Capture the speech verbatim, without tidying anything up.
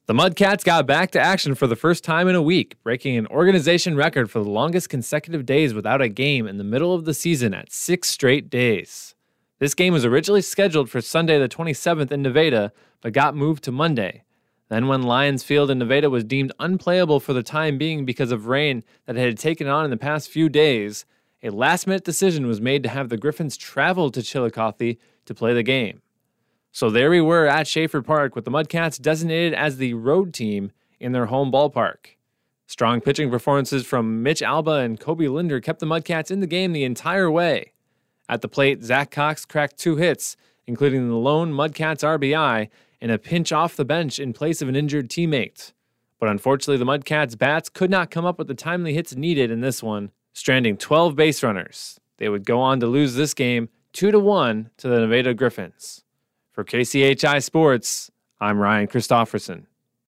The Mudcats got back to action for the first time in a week, breaking an organization record for the longest consecutive days without a game in the middle of the season at six straight days. This game was originally scheduled for Sunday the twenty-seventh in Nevada, but got moved to Monday. Then when Lions Field in Nevada was deemed unplayable for the time being because of rain that it had taken on in the past few days, a last-minute decision was made to have the Griffins travel to Chillicothe to play the game. So there we were at Schaefer Park with the Mudcats designated as the road team in their home ballpark. Strong pitching performances from Mitch Alba and Kobe Linder kept the Mudcats in the game the entire way. At the plate, Zach Cox cracked two hits, including the lone Mudcats R B I and a pinch off the bench in place of an injured teammate. But unfortunately, the Mudcats' bats could not come up with the timely hits needed in this one, stranding twelve base runners. They would go on to lose this game two to one to the Nevada Griffins. For K C H I Sports, I'm Ryan Christofferson.